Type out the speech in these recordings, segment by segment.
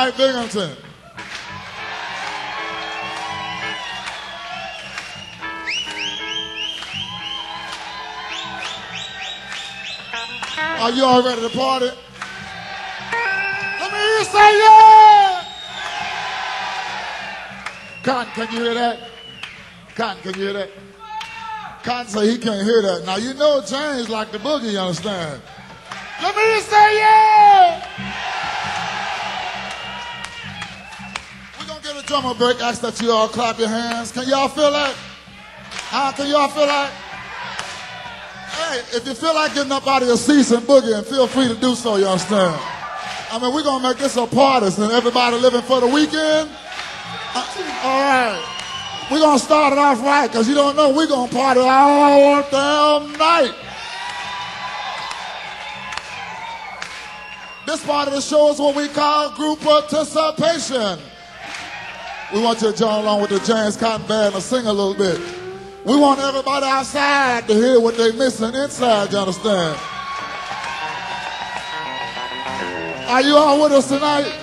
Mike Binghamton. Are you all ready to party? Let me hear you say yeah! Cotton, can you hear that? Cotton, can you hear that? Cotton say he can't hear that. Now you know James like the boogie, you understand? Let me hear you say yeah! We're gonna get a drummer break. Ask that you all clap your hands. Can y'all feel that? Can y'all feel that? Hey, if you feel like getting up out of your seats and boogieing, feel free to do so, you understand? I mean, we're gonna make this a party, so everybody living for the weekend. All right. We're going to start it off right, because you don't know we're going to party all damn night. This part of the show is what we call group participation. We want you to join along with the James Cotton Band and sing a little bit. We want everybody outside to hear what they're missing inside, you understand? Are you all with us tonight?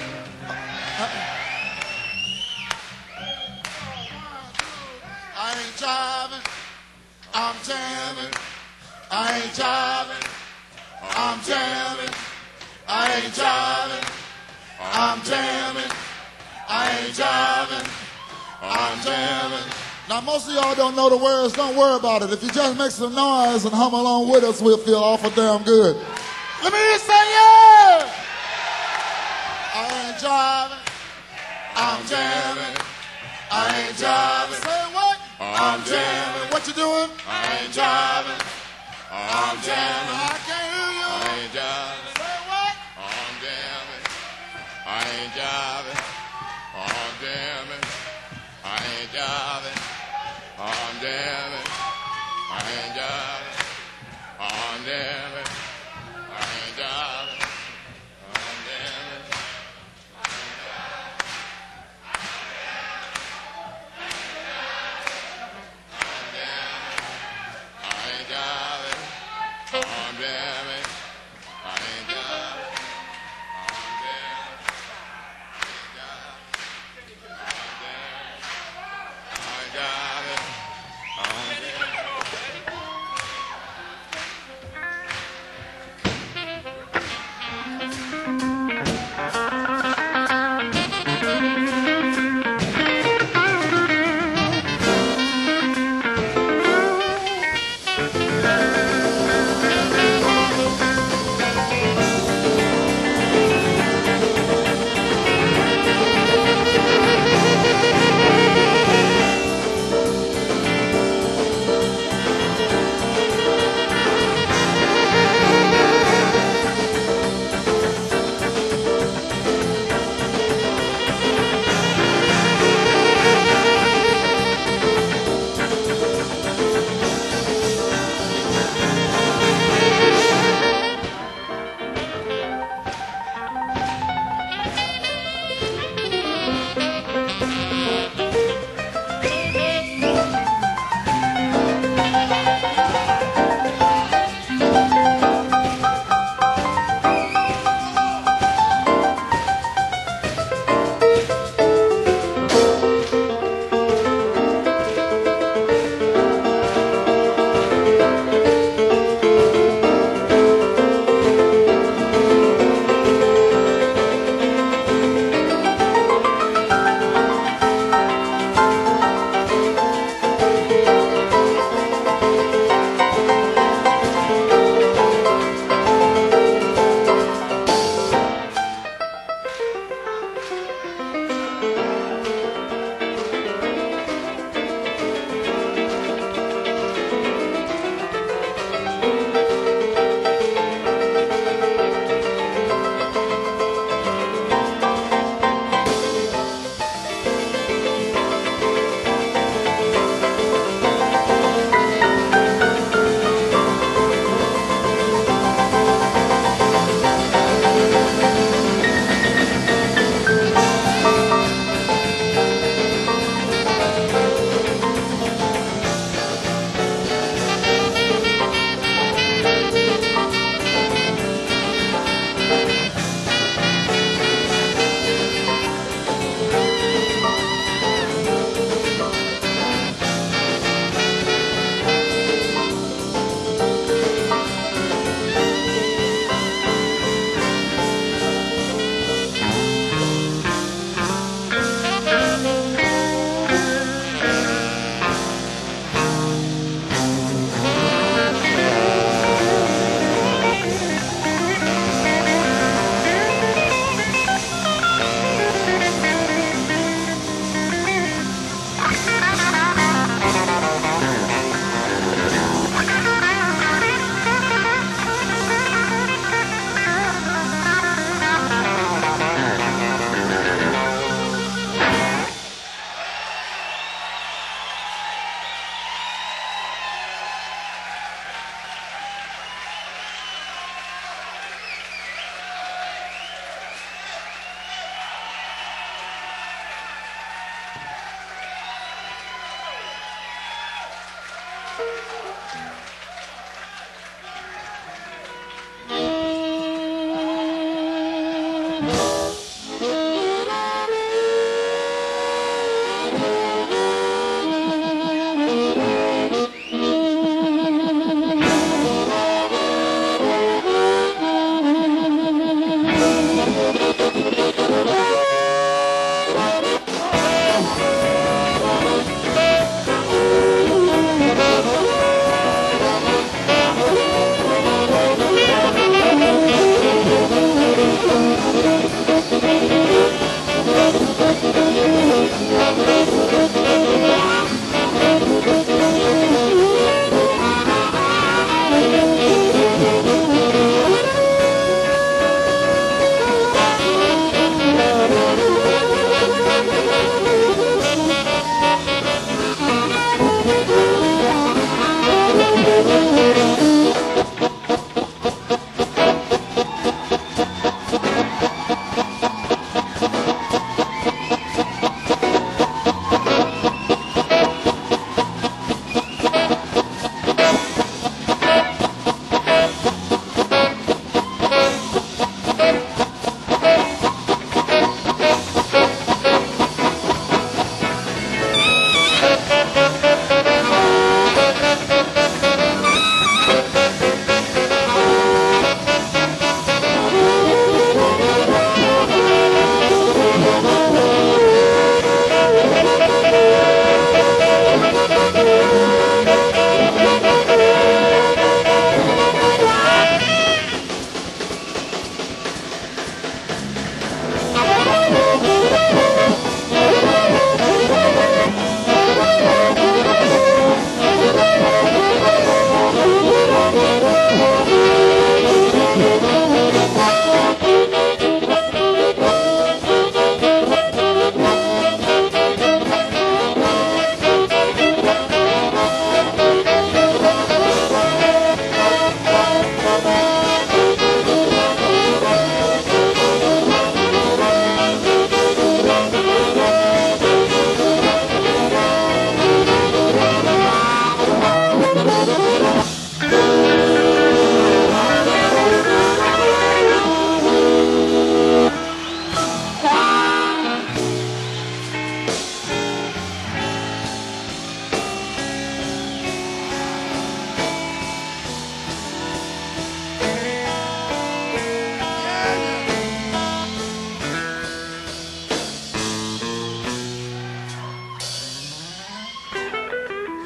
I'm jamming, I ain't jiving, I'm jamming, I ain't jiving, I'm jamming, I ain't jiving, I'm jamming. Now most of y'all don't know the words, don't worry about it. If you just make some noise and hum along with us, we'll feel awful damn good. Let me hear you say yeah! I ain't jiving, I'm jamming, I ain't jiving. Say what? I'm jamming. What you doing? I ain't jiving. I'm jamming. I can't hear you. I ain't jiving. Say what? I'm jamming. I ain't jiving. I'm jamming. I ain't jiving. I'm jamming. I ain't jiving. I'm jamming. I ain't jiving. I'm jamming. I'm jamming. I ain't jiving. I'm jamming. I'm jiving. I'm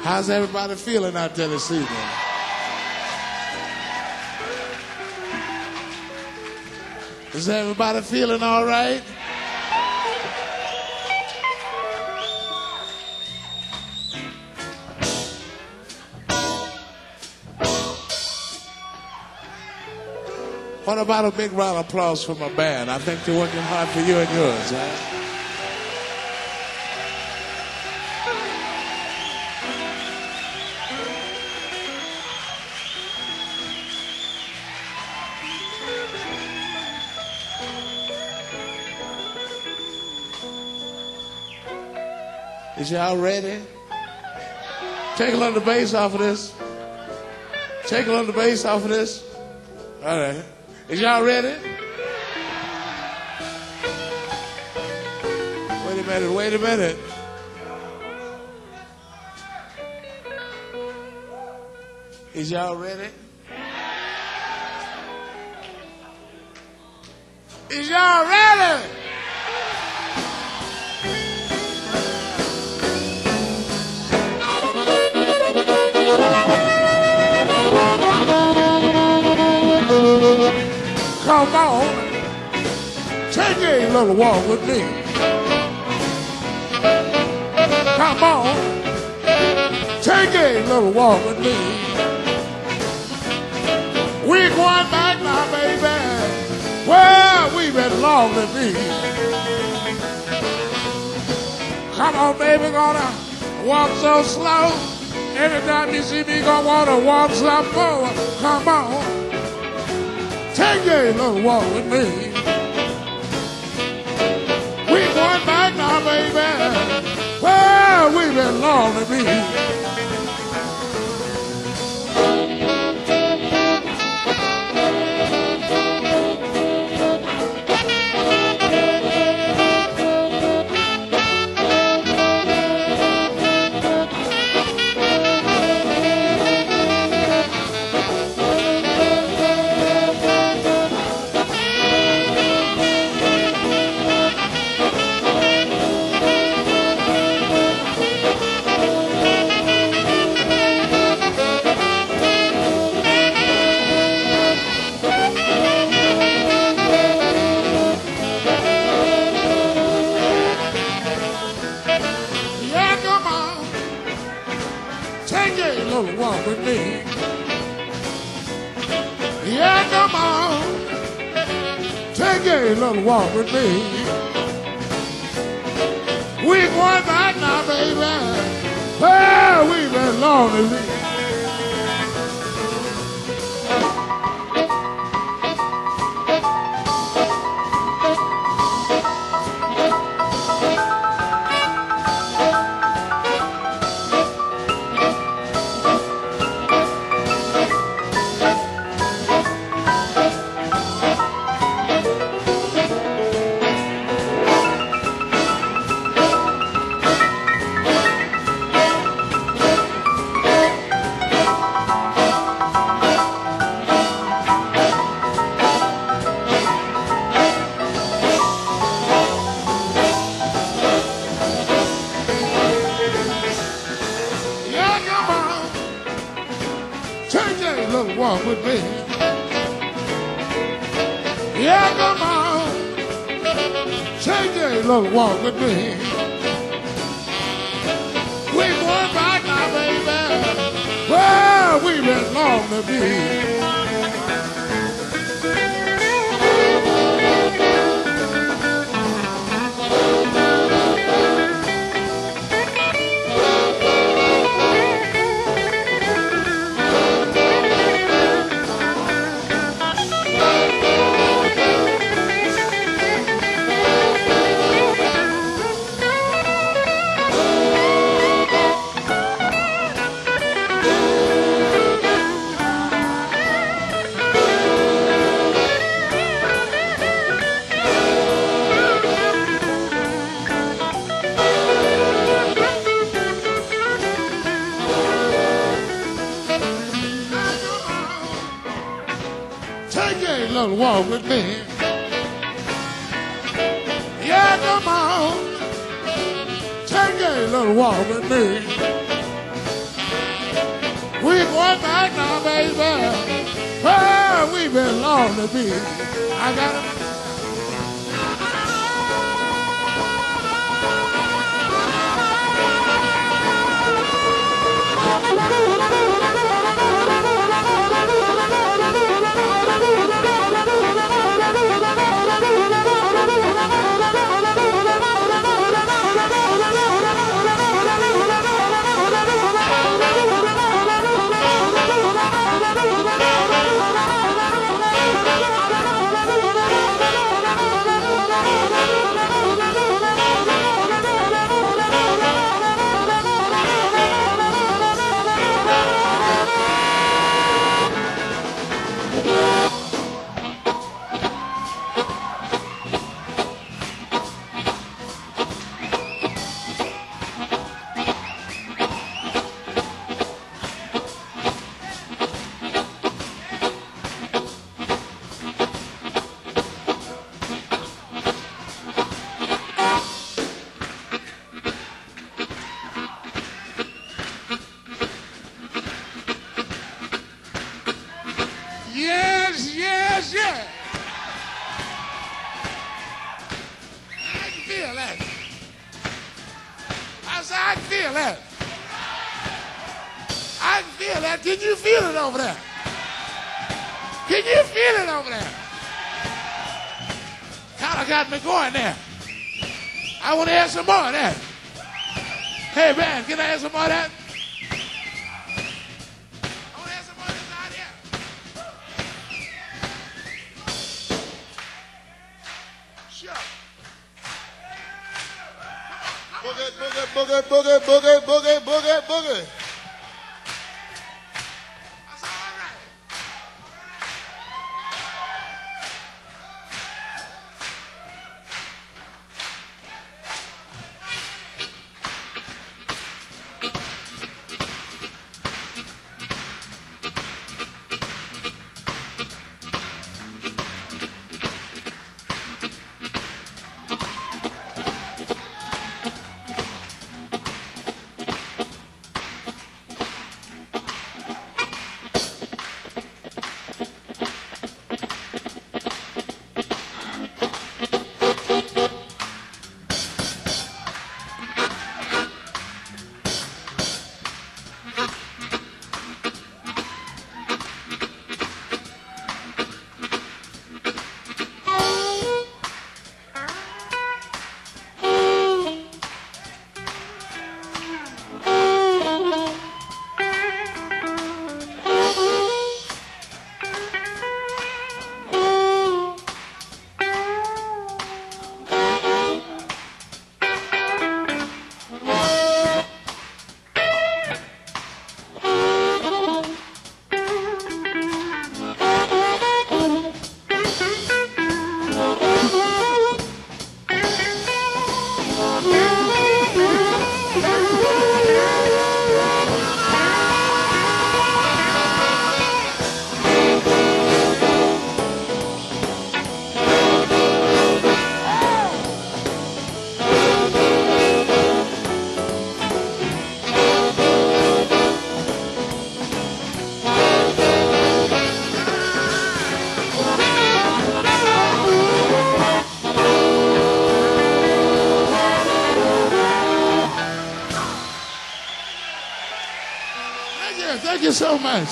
How's everybody feeling out there this evening? Is everybody feeling all right? What about a big round of applause for my band? I think they're working hard for you and yours, huh? Is y'all ready? Take a little bass off of this. Take a little bass off of this. All right. Is y'all ready? Wait a minute, wait a minute. Is y'all ready? Is y'all ready? Come on, take a little walk with me. Come on, take a little walk with me. We're going back now, baby, where we belong to be. Come on, baby, gonna walk so slow. Every time you see me, gonna wanna walk some more. Come on. Take a little walk with me. We're going back now, baby, where we belong to be. Walk with me. Yeah, come on. Take a little walk with me. We're going back now, baby, where we belong to be. Walk with me. Yeah, come on. Take a little walk with me. We're going back now, baby, where we belong to be. Take a little walk with me. Yeah, come on. Take a little walk with me. we're going back now, baby. Oh, we belong to be. I got it. Yes, yes, yes. I can feel that. I said, I can feel that. I can feel that. Can you feel it over there? Can you feel it over there? Kind of got me going there. I want to have some more of that. Hey, man, can I have some more of that? I want to have some more of this out here. Sure. Boogie, boogie, boogie, boogie, boogie, boogie, boogie, boogie. That's all right. Thank you so much.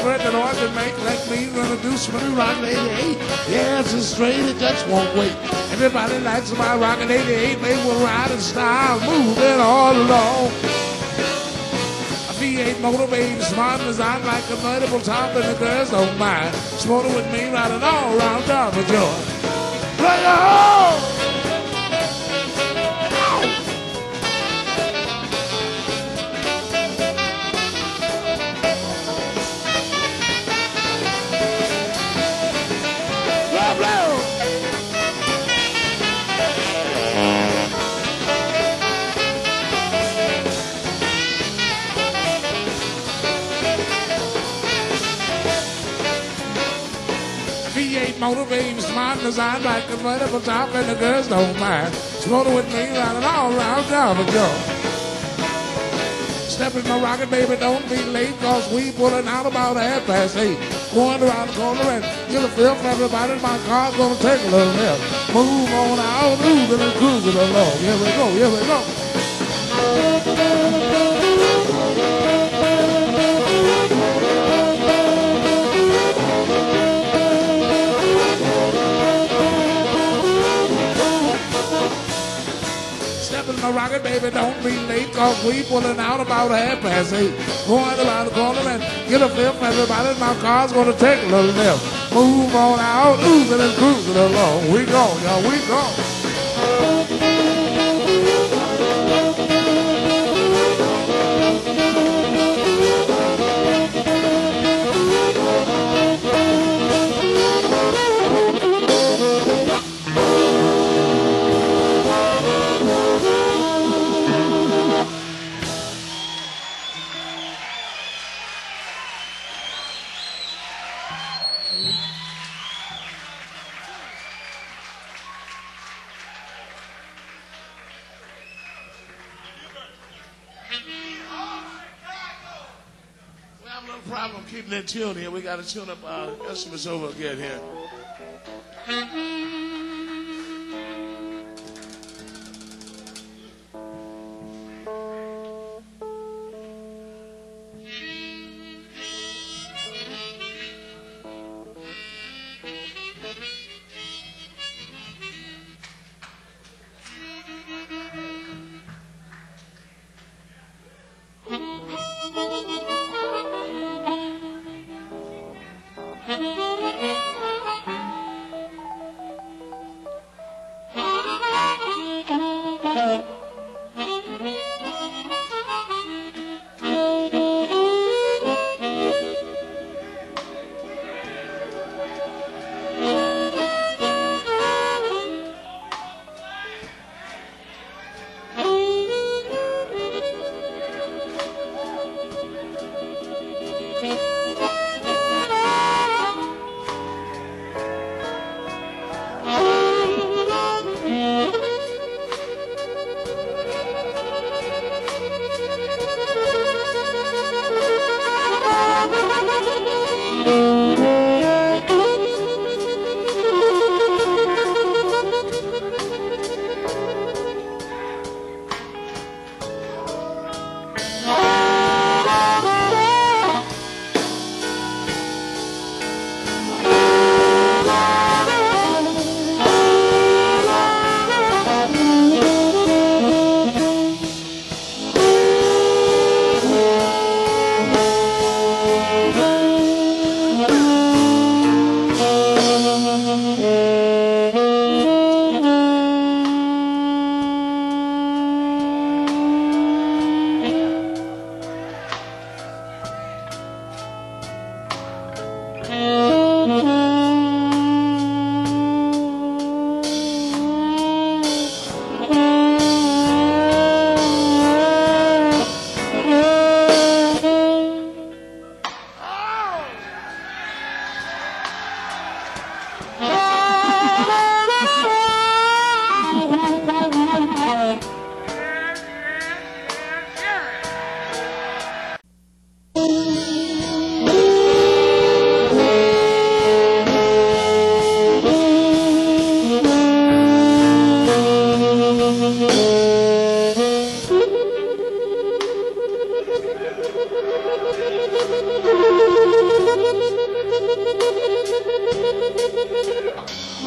whatever the Lord can make like me gonna do smooth rock 88. Yeah, it's a straight, it just won't wait. Everybody likes my rockin' 88. They will ride in style, moving all along. A V8 motivated, smart design like a convertible top, and the girls don't mind. Sporting with me, riding all around Java, Georgia. Play on! Motivating, smart design like convertible top, and the girls don't mind. Smoking with me, riding all around Java, Georgia. Step in my rocket, baby, don't be late, cause we pulling out about 8:30. Going around the corner and get a feel for everybody. My car's gonna take a little help. Move on out, moving and cruising along. Here we go, here we go. My rocket, baby, don't be late, cause we pulling out about 8:30. Going around the corner and get a feel from everybody. My car's gonna take a little nip. Move on out, oozing and cruising along. We go, y'all, we go. Problem keeping that tune here. We got to tune up our instruments over again here.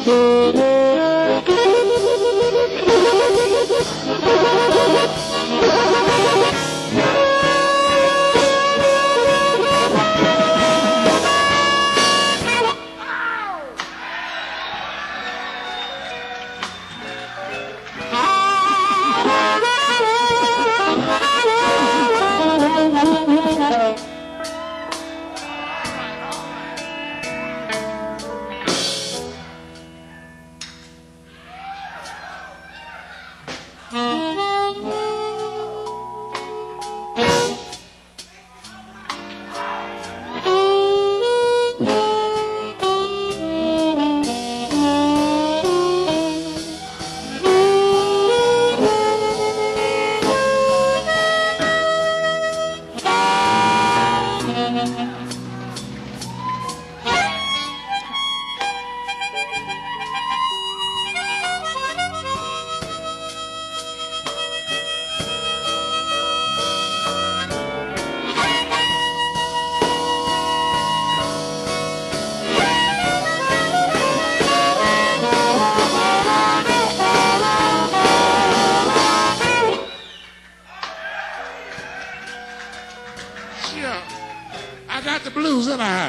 Sure. I got the blues in I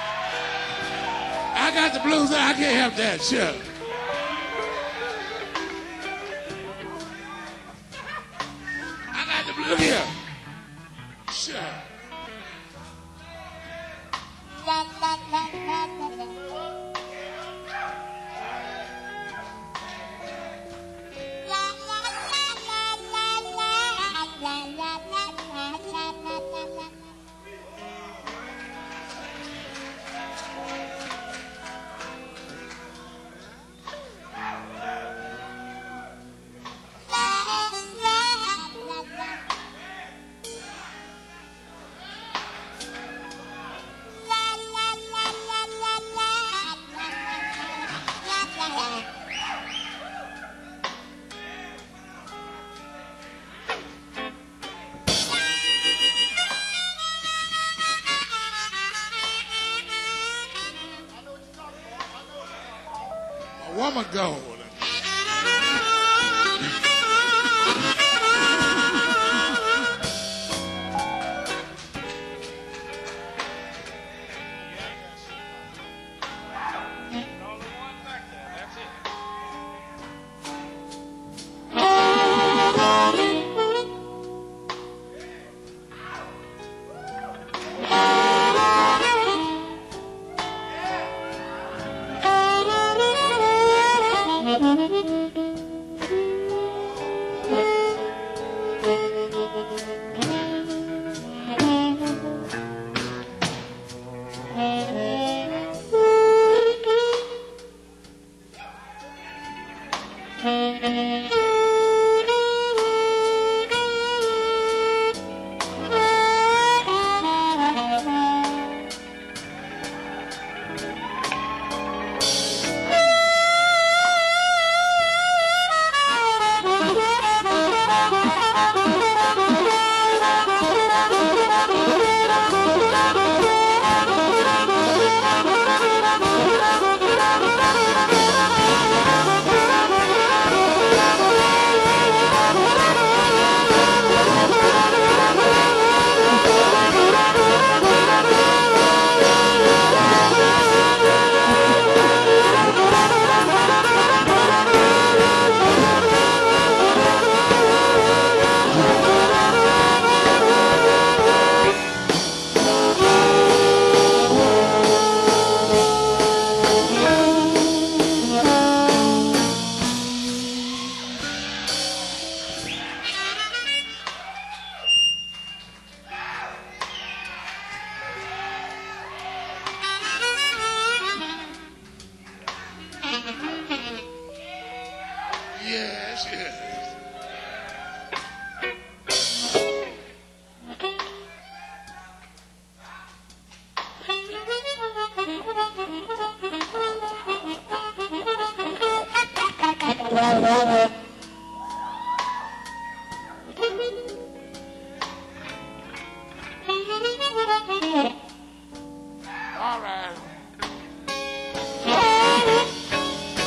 got the blues in I can't help that, sure. I got the blues here. Sure. A woman gold. Yes, yes. All right.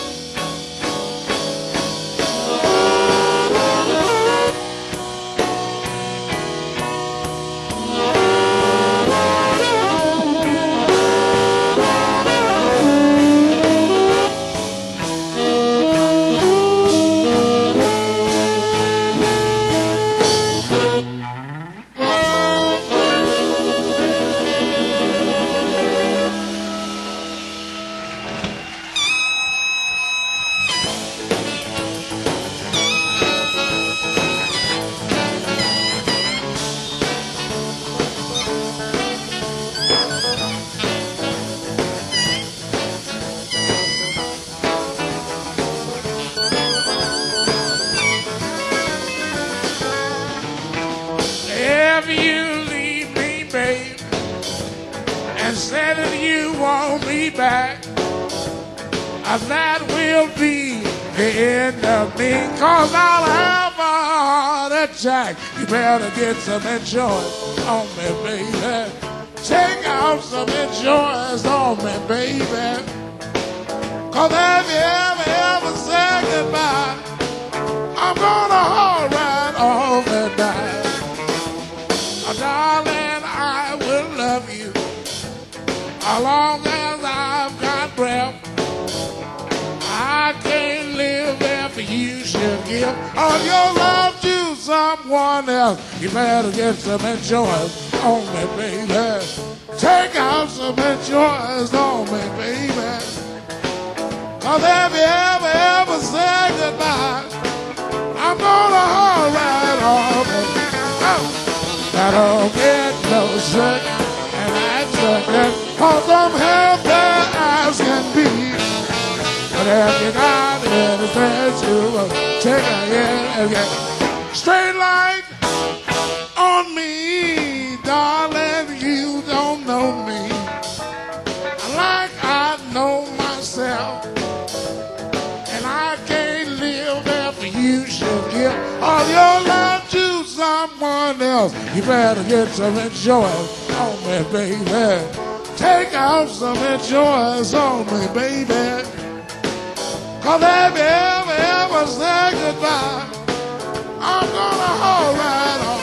and you want me back, that will be the end of me, 'cause I'll have a heart attack. You better get some insurance on me, baby. Take out some insurance on me, baby. 'Cause have you ever said goodbye? I'm gonna haul right off and die. Darling, I will love you as long as I've got breath. I can't live if you should give all your love to someone else. You better get some insurance on me, baby. Take out some insurance on me, baby. 'Cause have you ever said goodbye? I'm gonna haul right off and I don't get no sick, and that's it, 'cause I'm healthy as can be. But if you got anything to take a hit and get straight line on me, darling, you don't know me like I know myself. And I can't live if you should give all your love to someone else. You better get some insurance on me, baby. Take out some insurance on me, baby. 'Cause have you ever said goodbye? I'm gonna haul right on.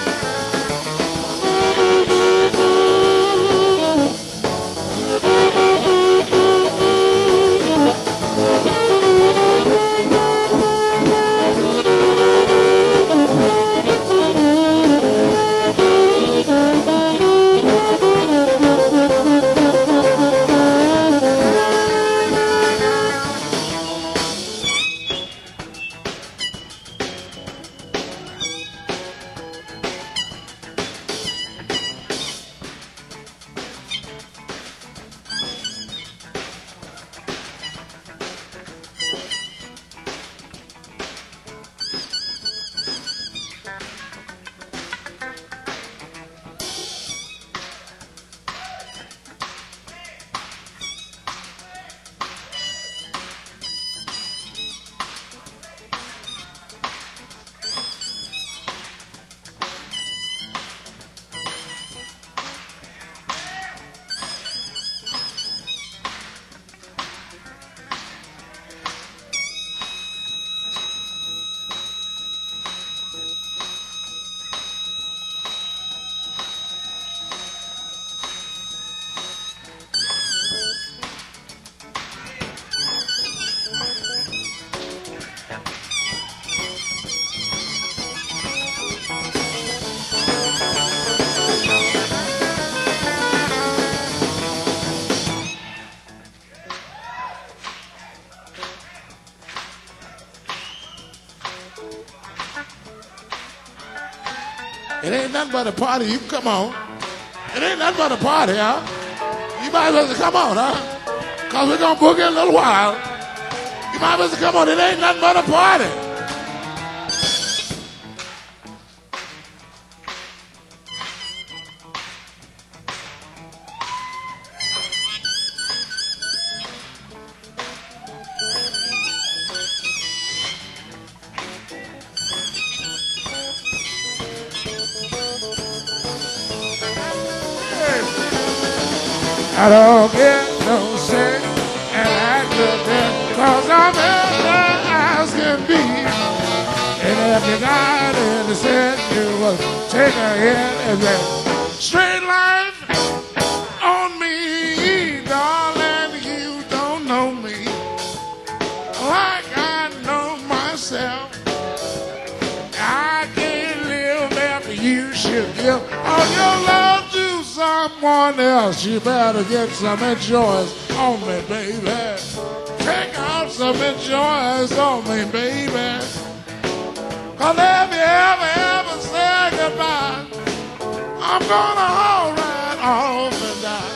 It ain't nothing but a party. You can come on. It ain't nothing but a party, huh? You might as well come on, huh? Because we're going to book in a little while. You might as well come on. It ain't nothing but a party. I don't get no sick and accident, 'cause I'm as can be. And if you got any sense, you will take a hit and then straight line on me, darling. You don't know me like I know myself. I can't live after you should give all your love to someone else. You better get some insurance on me, baby. Take out some insurance on me, baby. 'Cause if you ever say goodbye, I'm gonna haul right off and die.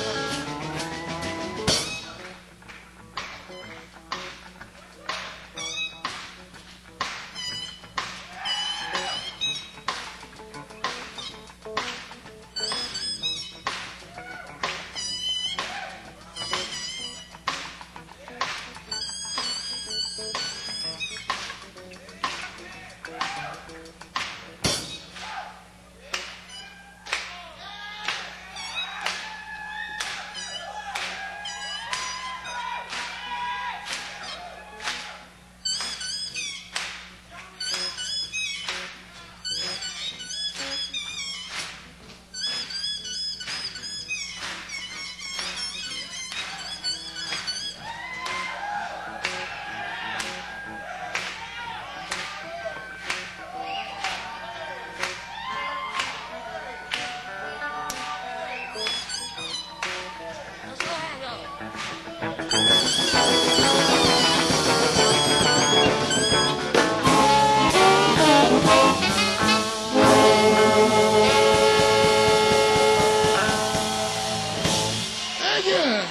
Thank you.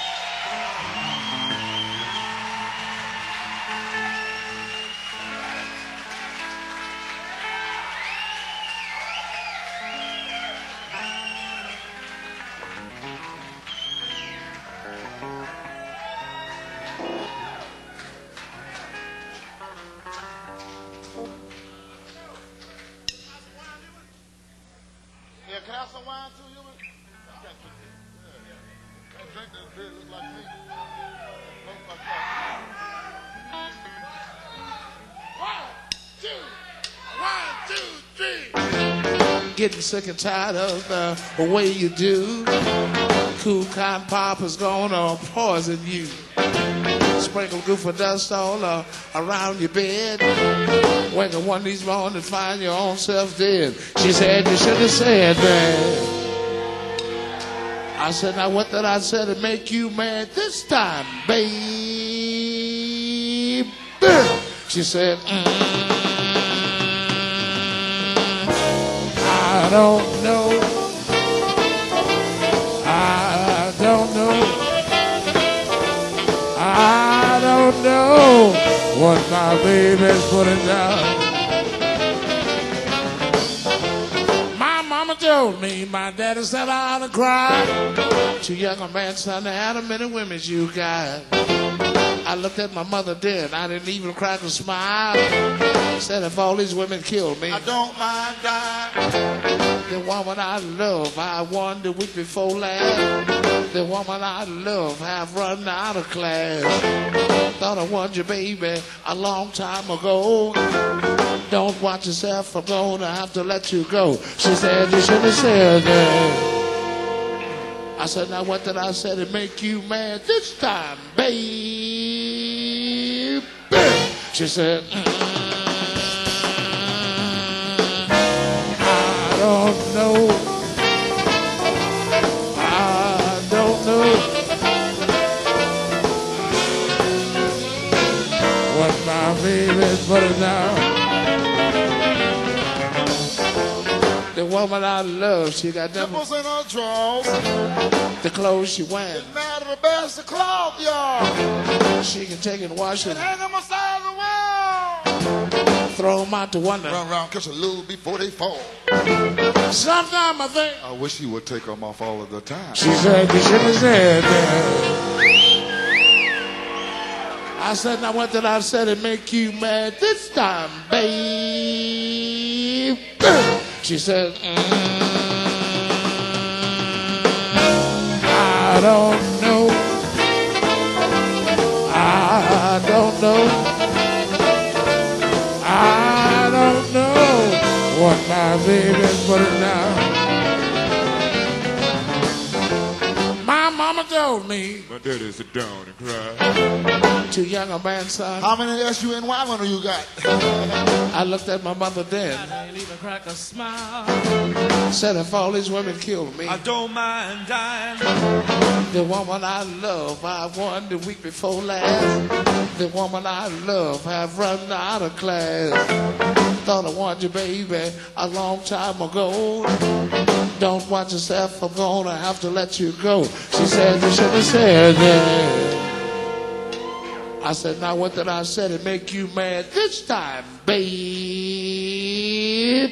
Yeah, can I have some wine too, Human? Don't drink this beer, look like me. Look like that. Getting sick and tired of the way you do. Cool cotton pop is gonna poison you. Sprinkle goof of dust all around your bed. Wake up one of these mornings and find your own self dead. She said you should have said that. I said, now what did I say to make you mad this time, babe? She said, I don't know. I don't know. I don't know what my baby's putting down. My mama told me my daddy said I ought to cry. Too young a man, son, how many women you got? I looked at my mother dead. I didn't even crack a smile. Said if all these women killed me, I don't mind dying. the woman I love, I won the week before last. The woman I love have run out of class. Thought I won you, baby, a long time ago. Don't watch yourself, I'm gonna have to let you go. She said you should have said that. I said, now what did I say to make you mad this time, babe? She said, I don't know. I don't know what my baby's putting down. The woman I love, she got them, Nipples in her drawers. the clothes she wears. It's mad at the best of cloth, y'all. She can take and wash And it, hang them aside the wall. throw them out the window. Run around, catch a little before they fall. Sometimes I think I wish you would take them off all of the time. she said you should have said that. I said, now what did I say to make you mad this time, babe? She said, I don't know. I don't know. I don't know what my baby's putting down. My mama told me, My daddy sit down and cry. too young a man, son. How many S-U-N-Y money you got? I looked at my mother then. I ain't even crack a smile. Said if all these women killed me, I don't mind dying. the woman I love, I won the week before last. The woman I love have run out of class. Thought I wanted you, baby, a long time ago. Don't watch yourself, I'm gonna have to let you go. She said you should have said that. I said, now what did I say to make you mad this time, babe?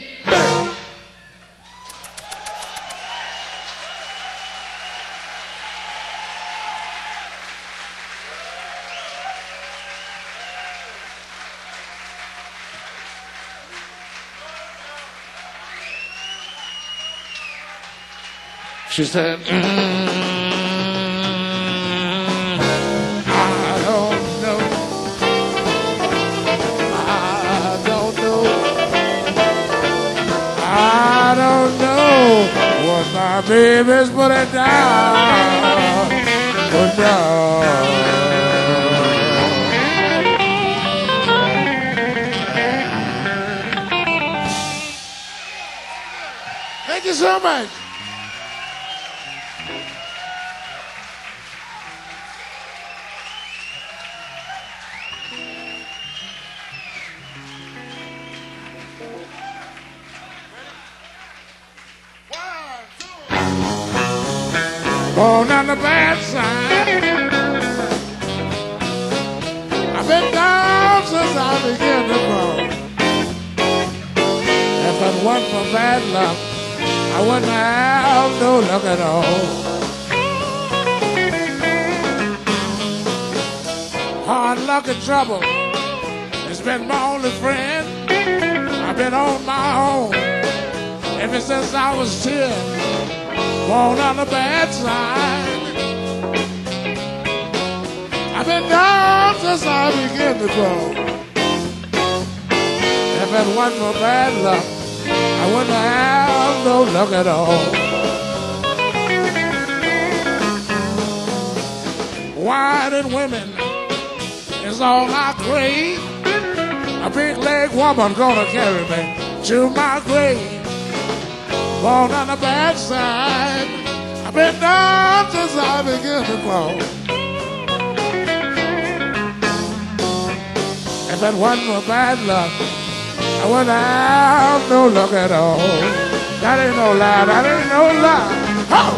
She said, I don't know. I don't know. I don't know what my baby's putting down. Put down. Thank you so much. born on the bad side. I've been down since I began to grow. If it wasn't for bad luck, I wouldn't have no luck at all. Hard luck and trouble has been my only friend. I've been on my own ever since I was 10, born on the bad side. I've been down since I began to grow. If it wasn't for bad luck, I wouldn't have no luck at all. Wine and women is all I crave. A big leg woman gonna carry me to my grave. Born on the bad side. I've been down since I began to grow. If it wasn't for bad luck, I wouldn't have no luck at all. That ain't no lie, that ain't no lie. Oh!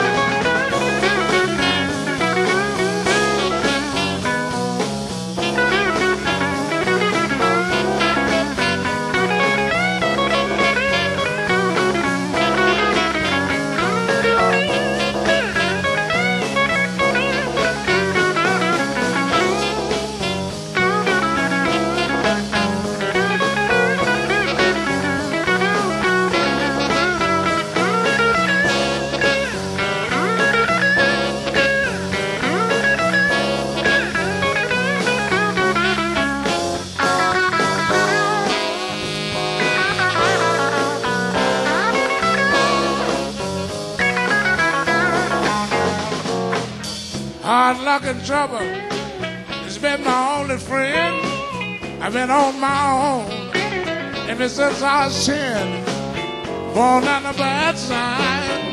Hard luck and trouble has been my only friend. I've been on my own ever since I was 10, born on the bad side.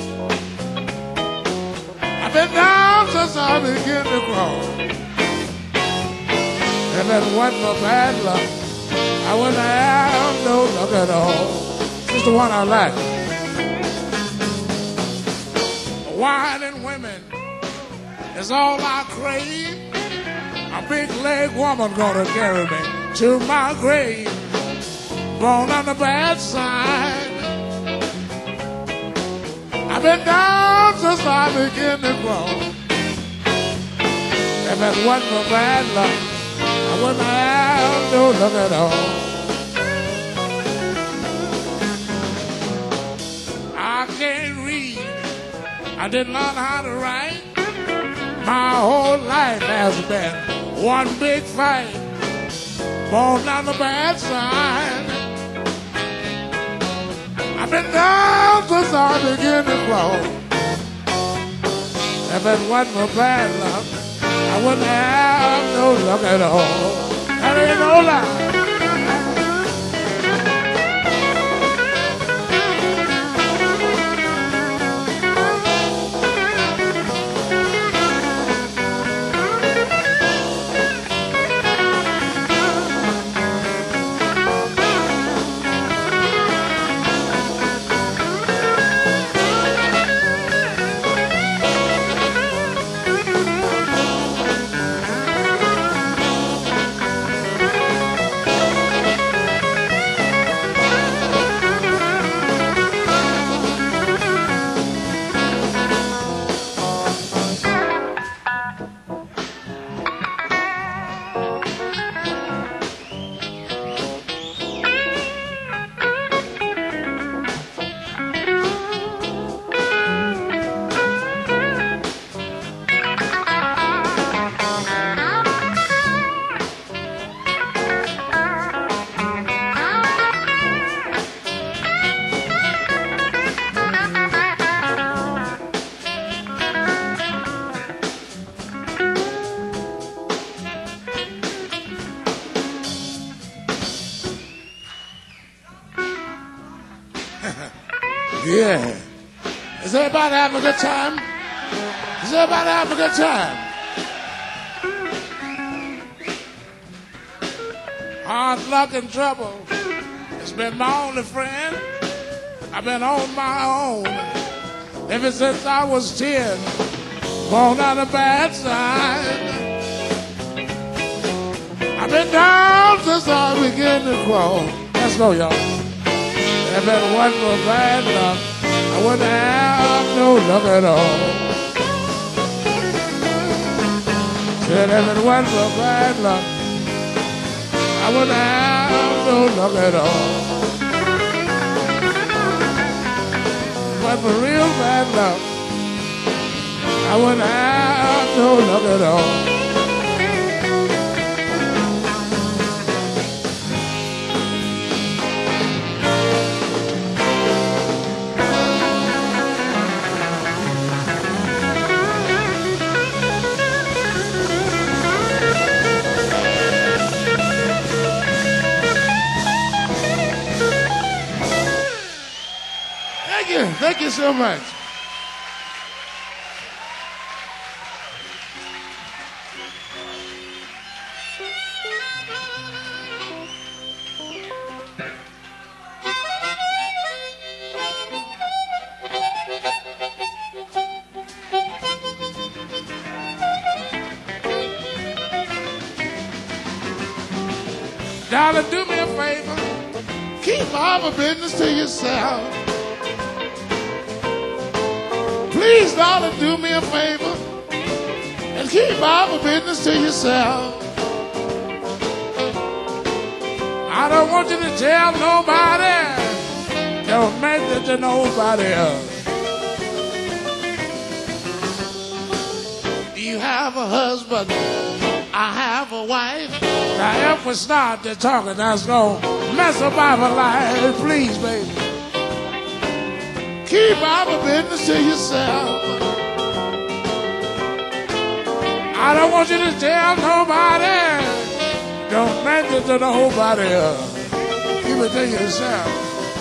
I've been down since I began to grow. If it wasn't for bad luck, I wouldn't have no luck at all. This is the one I like. Wine and women is all I crave. A big leg woman gonna carry me to my grave. Born on the bad side. I've been down since I began to grow. If it wasn't for bad luck, I wouldn't have no luck at all. I can't read. I didn't learn how to write. My whole life has been one big fight. Born on the bad side. I've been down since I began to grow. If it wasn't for bad luck, I wouldn't have no luck at all. That ain't no lie. Yeah. Is everybody having a good time? Is everybody having a good time? Hard luck and trouble has been my only friend. I've been on my own Ever since I was 10, born on the bad side. I've been down since I began to crawl. Let's go, y'all. If it wasn't for bad luck, I wouldn't have no luck at all. Said if it wasn't for bad luck, I wouldn't have no luck at all. But for real bad luck, I wouldn't have no luck at all. Thank you so much. Darling, do me a favor. Keep all the business to yourself. Please, darling, do me a favor and keep all the business to yourself. I don't want you to tell nobody. Don't mention it to nobody else. You have a husband, I have a wife. Now if we start to talking, that's gonna mess up our life. Please, baby, keep our business to yourself. I don't want you to tell nobody. Don't mention it to nobody else. Keep it to yourself.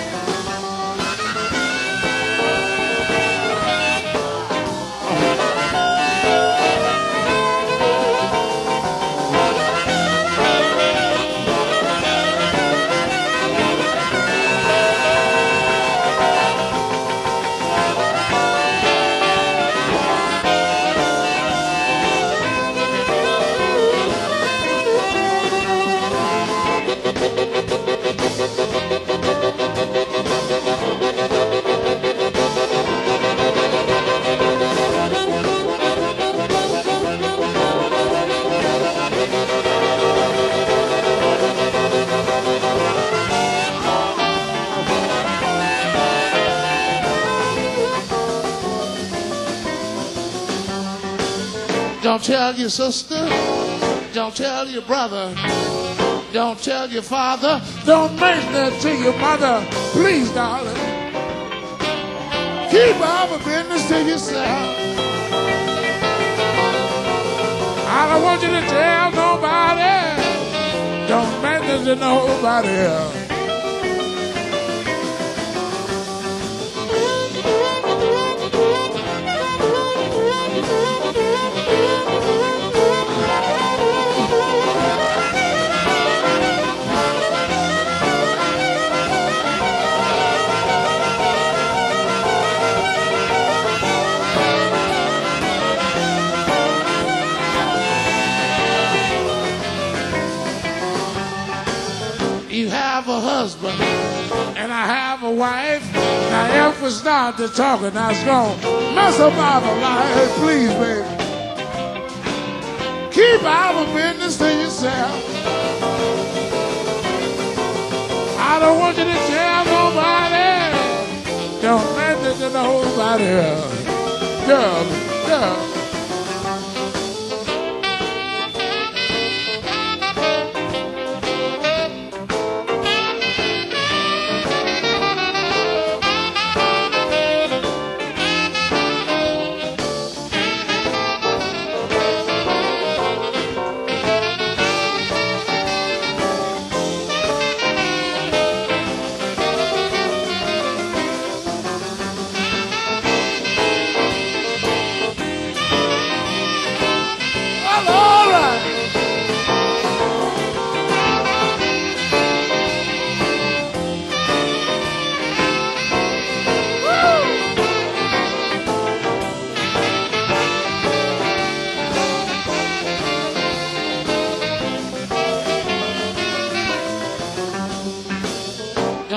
Don't tell your sister, don't tell your brother, don't tell your father, don't mention it to your mother. Please, darling, keep all the business to yourself. I don't want you to tell nobody, don't mention it to nobody else. You have a husband, and I have a wife. Now if we start to talking, that's gonna mess up our life. Please, baby, keep our business to yourself. I don't want you to tell nobody. Don't mention it to nobody else. Girl, girl.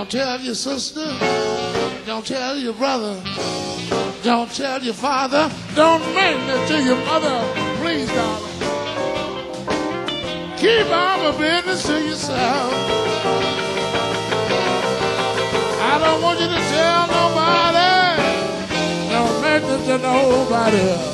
Don't tell your sister. Don't tell your brother. Don't tell your father. Don't mention it to your mother. Please, darling. Keep all the business to yourself. I don't want you to tell nobody. Don't mention it to nobody else.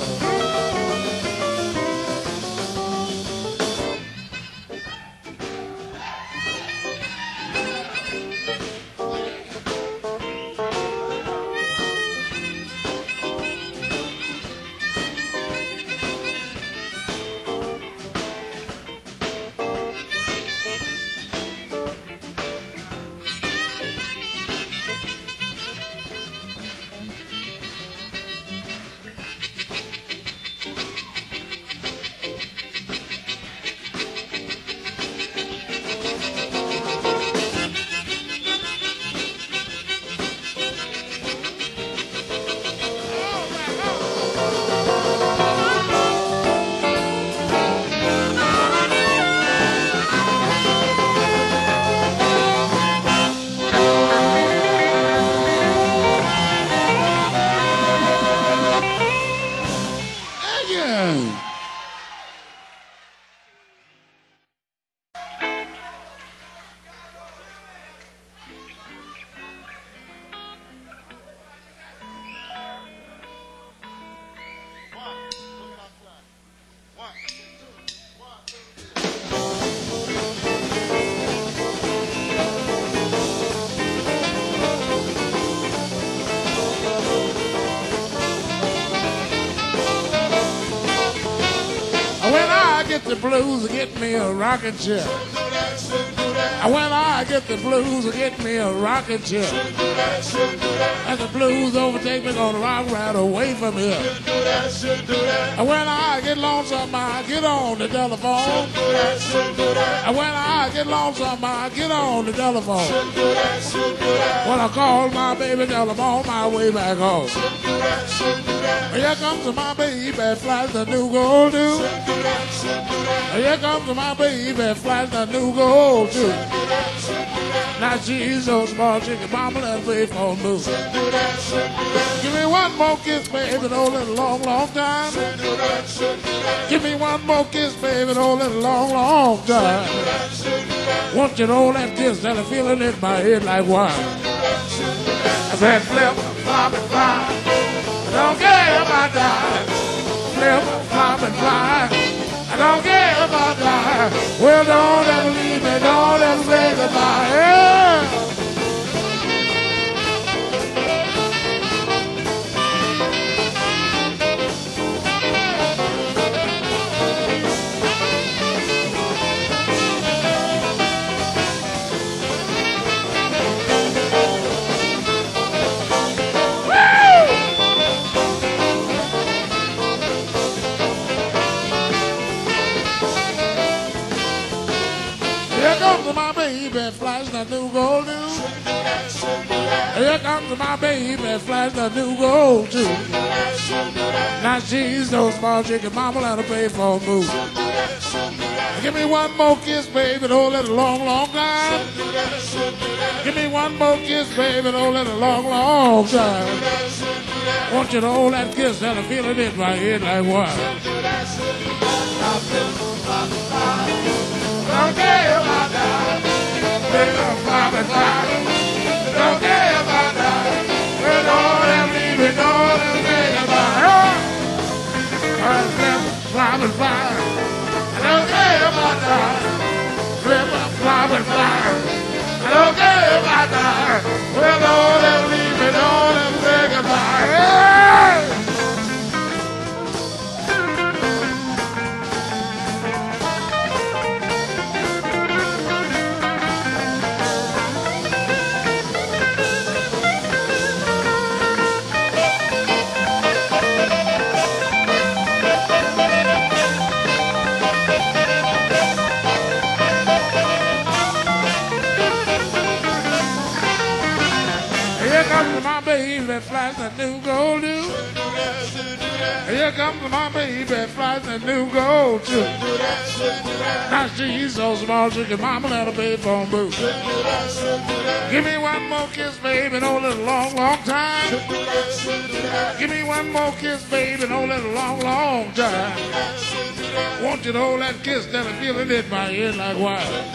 The blues, get me a rocking chair. And when I get the blues, get me a rocking chair. And the blues overtake me, gonna rock right away from here. And when I get lonesome, I get on the telephone. And when I get lonesome, I get on the telephone. When I call my baby, tell I'm on my way back home. Here comes my baby, flies the new gold too. Here comes my baby, flies the new gold too. Now she's so small, she can bobble and play for move. Give me one more kiss, baby, hold it a long, long time. Give me one more kiss, baby, hold it a long, long time. Want you to hold that kiss, and I'm feeling it in my head like wine. I said, flip, flop, and fly. I don't care about that. Flip, flop, and fly. I don't care about that. Well, don't ever leave me, don't ever say goodbye. Yeah. My baby flies the new gold too. Here comes my baby flies the new gold too. Now she's no small chicken mama and a pay for a move. Give me one more kiss, baby, hold it a long, long time. Give me one more kiss, baby, hold it a long, long time. Want you to hold that kiss and I'm feeling it in my head like wine. Don't care about that. Don't care about that. Well, don't ever leave me, don't ever think about it. I'm fly and fly. I don't care about that. Fly and fly. I don't care about that. Well, don't ever leave me, don't ever think about it. Here comes my baby, flies the new gold too. Here Here comes my baby, flies a new gold too. Now she's so small she can mama let her baby on boot. Give me one more kiss, baby, no little long, long time. Give me one more kiss, baby, no little long, long time. Want you to hold that kiss till I'm feeling it in my head like wine.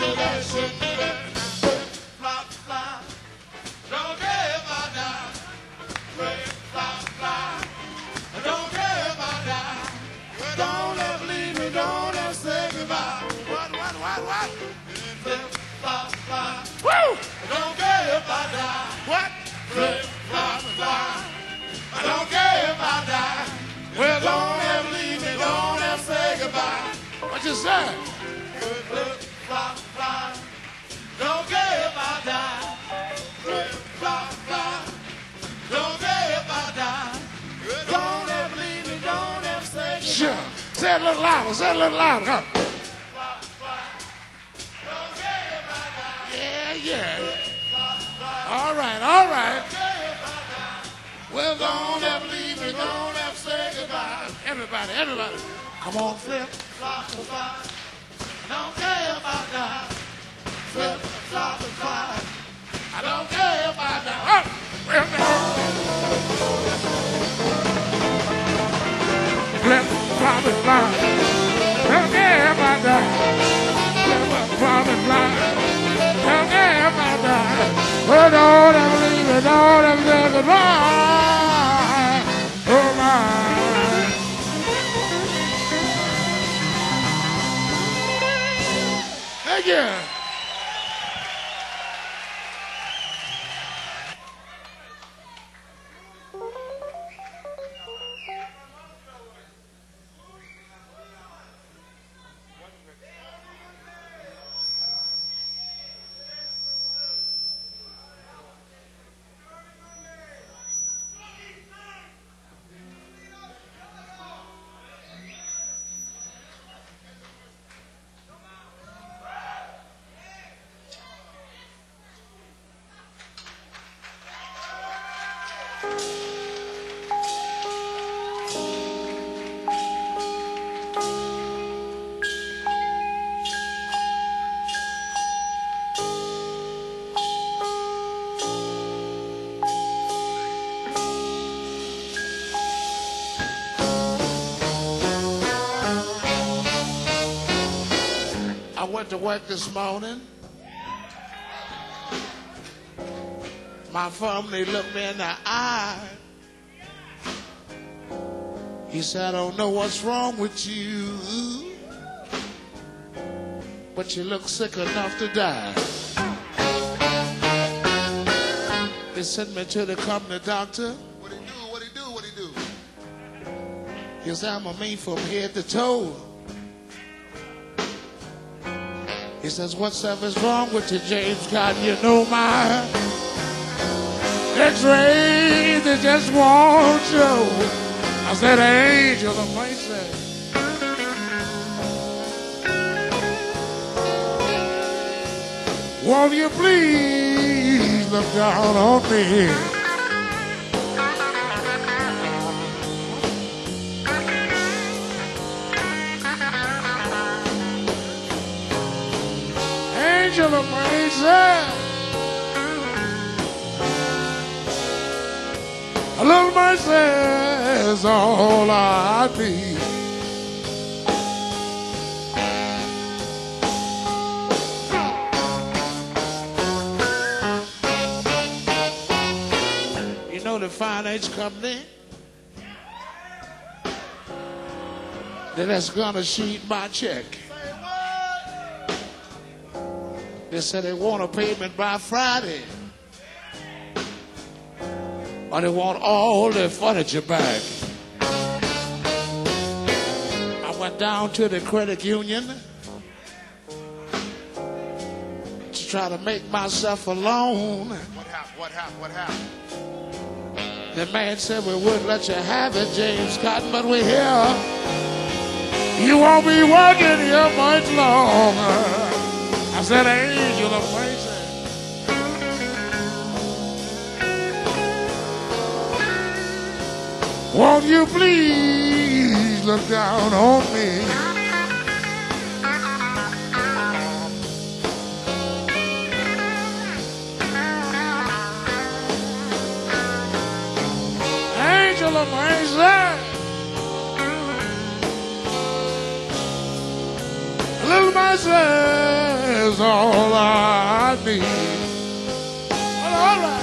Don't ever leave me, don't ever say goodbye. What? Flip, flop, fly. Woo! I don't care if I die. What? Flip, flop, fly. I don't care if I die. Well, Don't ever leave me, don't ever say goodbye. what you say? Flip, flop, fly. Don't care if I die. Flip, flop, fly. Don't care if I die. Don't ever leave me, don't ever say goodbye. Sure. Say it a little louder, say it a little louder. Huh? Don't care if I die. Yeah. All right. Well, don't ever leave me, don't ever say goodbye. Everybody. Come on, flip. Flop, fly. I don't care if I die. Flip, flop, fly. I don't care if I die. Oh, well, flip, flop, and fly. Don't care if I die. Flip, flop, and fly. Don't care if I die. Well, don't ever leave me, don't ever say goodbye. Oh, my. Thank you. I went to work this morning. My family looked me in the eye. He said, I don't know what's wrong with you, but you look sick enough to die. They sent me to the company doctor. What he do? He said, I'm a mean from head to toe. He says, whatsoever's wrong with you, James Cotton? You know my X-rays, they just won't show. I said, angel of mercy, won't you please look down on me? Angel of mercy, a little mercy is all I need. You know the finance company that's gonna sheet my check. They said they want a payment by Friday, or they want all their furniture back. I went down to the credit union to try to make myself a loan. What happened? The man said we wouldn't let you have it, James Cotton, but we're here. You won't be working here much longer. I said, angel of mercy, won't you please look down on me. Angel of mercy, a little mercy is all I need. Well, all right.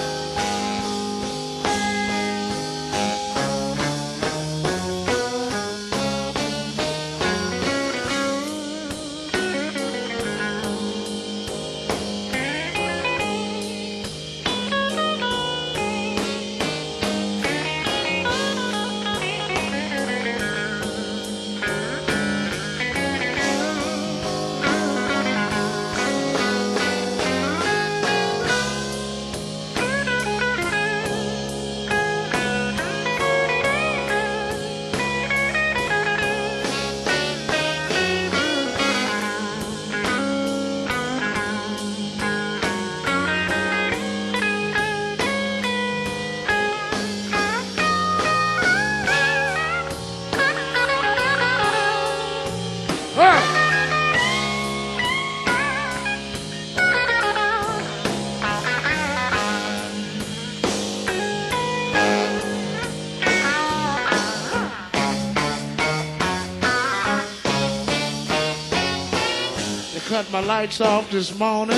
Cut my lights off this morning.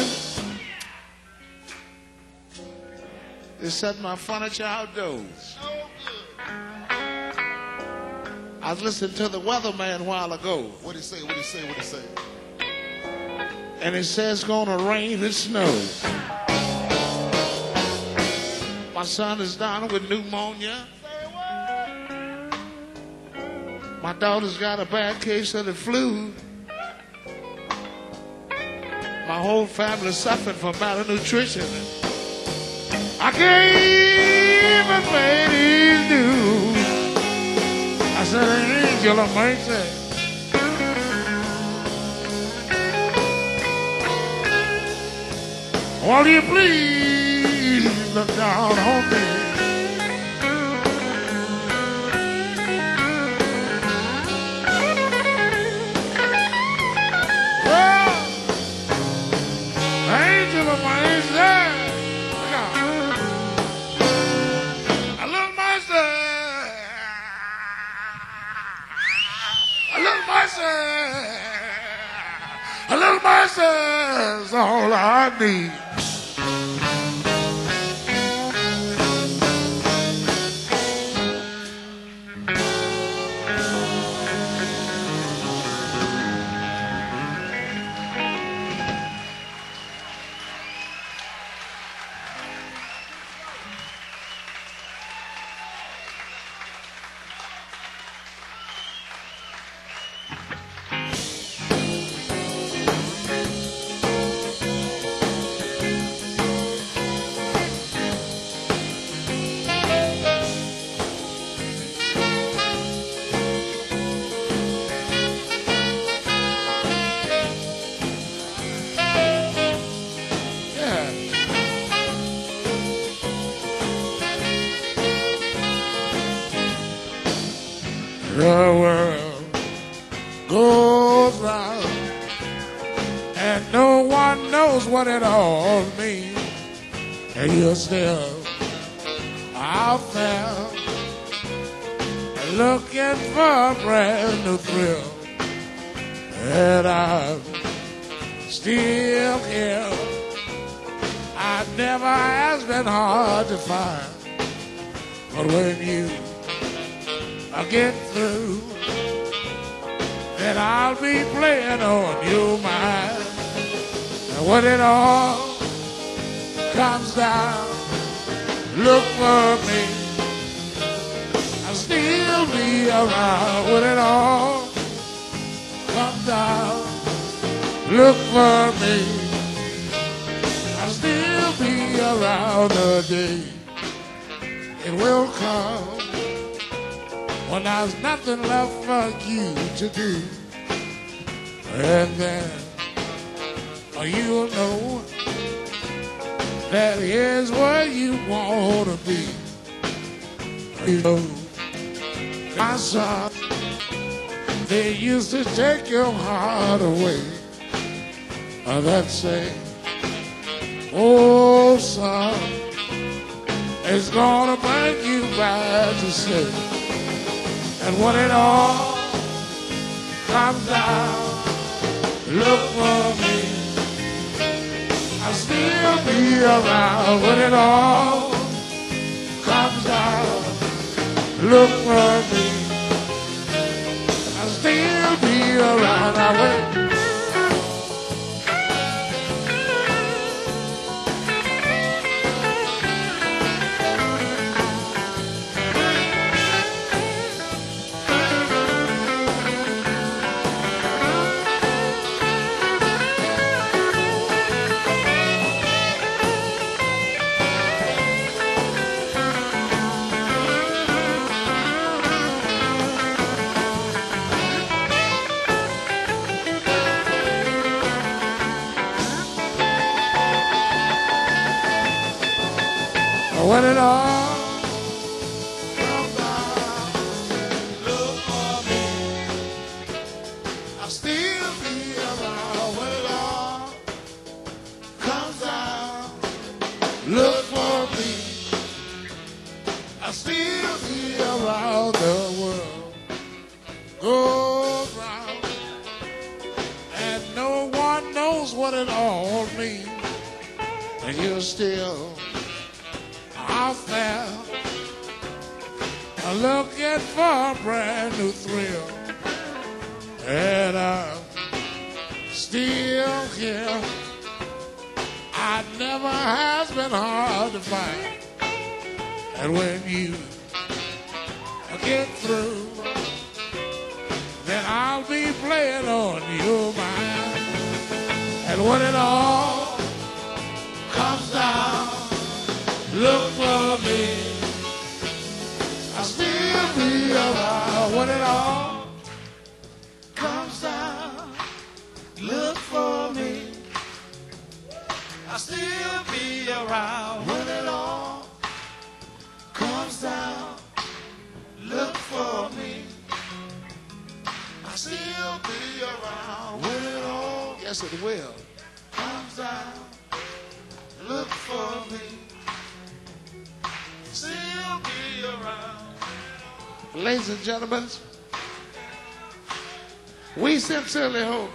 They set my furniture outdoors. I was listening to the weatherman a while ago. What'd he say? What'd he say? What'd he say? And it says it's gonna rain and snow. My son is down with pneumonia. My daughter's got a bad case of the flu. My whole family suffered from malnutrition. I came and made his news. I said, angel of mercy, will you please look down on me? Angel of mercy, look out. A little mercy, a little mercy, a little mercy is all I need. The world goes round, and no one knows what it all means. And you're still out there looking for a brand new thrill. And I'm still here. I never has been hard to find. But when you get through, then I'll be playing on your mind. And when it all comes down, look for me. I'll still be around. When it all comes down, look for me. I'll still be around the day. It will come when there's nothing left for you to do. And then you'll know that here's where you want to be. You know, my son, They used to take your heart away. That say, oh son, it's gonna bring you back to sleep. And when it all comes down, look for me. I'll still be around when it all comes down. Look for me. I'll still be around. I will. When it all comes down, look for me. I'll still be around when it all comes down. Look for me. I'll still be around. The world goes round, and no one knows what it all means. And you're still out there, looking for a brand new thrill, and I'm still here. I never has been hard to find, and when you get through, then I'll be playing on your mind. And when it all comes down, look for me. I'll still be around when it all comes down. Look for me. I'll still be around when it all comes down. Look for me. I'll still be around when it all, yes it will, comes down. Look for me. Still be around. Ladies and gentlemen, we sincerely hope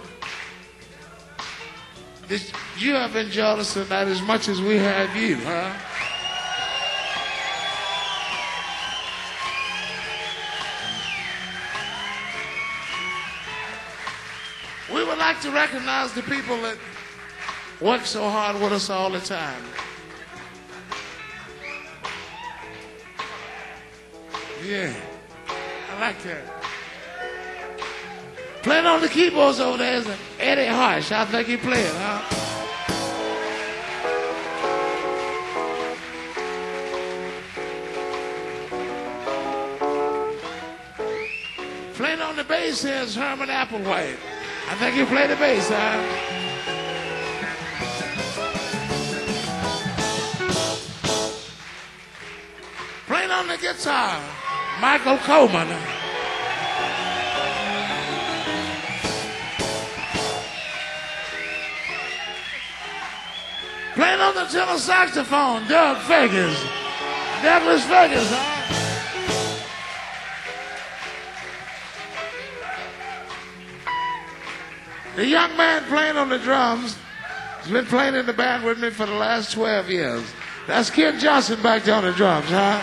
that you have enjoyed us tonight as much as we have you, huh? We would like to recognize the people that work so hard with us all the time. Yeah, I like that. Playing on the keyboards over there is Eddie Harsh. I think he played, huh? Playing on the bass here is Herman Applewhite. I think he played the bass, huh? Playing on the guitar, Michael Coleman. Playing on the tenor saxophone, Doug Fergus. Douglas Fergus, huh? The young man playing on the drums has been playing in the band with me for the last 12 years. That's Ken Johnson back there on the drums, huh?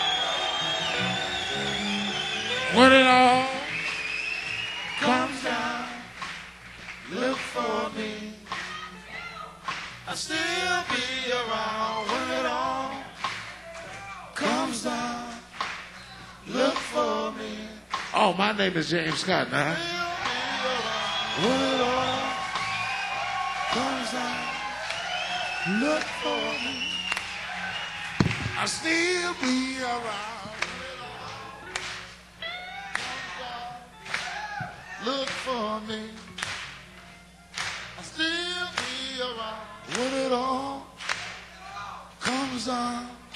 When it all comes down, look for me. I'll still be around when it all comes down. Look for me. Oh, my name is James Scott now. When it all comes down, look for me. I'll still be around. Look for me. I'll still be around when it all comes down.